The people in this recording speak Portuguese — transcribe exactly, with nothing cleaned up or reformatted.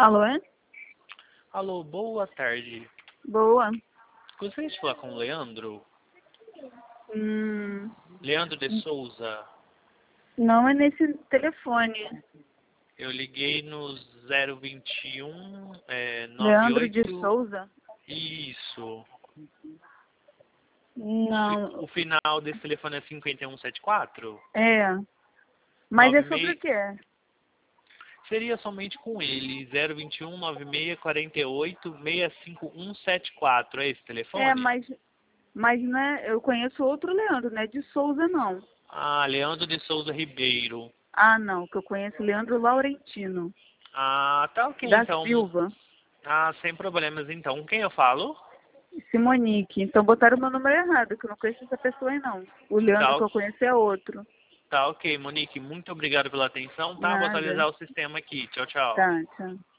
Alô, é? Alô, boa tarde. Boa. Gostaria de falar com o Leandro? Hum, Leandro de Souza. não é nesse telefone. Eu liguei no zero vinte e um, é, Leandro de noventa e oito. Souza? Isso. O, fi- Não. o final desse telefone é cinquenta e um setenta e quatro? É. Mas é sobre o nove seis. quê? Seria somente com ele. zero vinte e um, noventa e seis, quarenta e oito, seis cinco um sete quatro. É esse É, telefone? mas, mas né, eu conheço outro Leandro, não é de Souza, não. Ah, Leandro de Souza Ribeiro. Ah, não, que eu conheço Leandro Laurentino, Ah, tá ok da então. Silva, Ah, sem problemas então. Com quem eu falo? Simonique. Então botaram o meu número errado, que eu não conheço essa pessoa aí, não. O Leandro Tá, que eu conheço é outro. tá ok, Monique. Muito obrigado pela atenção, tá? Vou Nada. atualizar o sistema aqui. Tchau, tchau. Tá, tchau.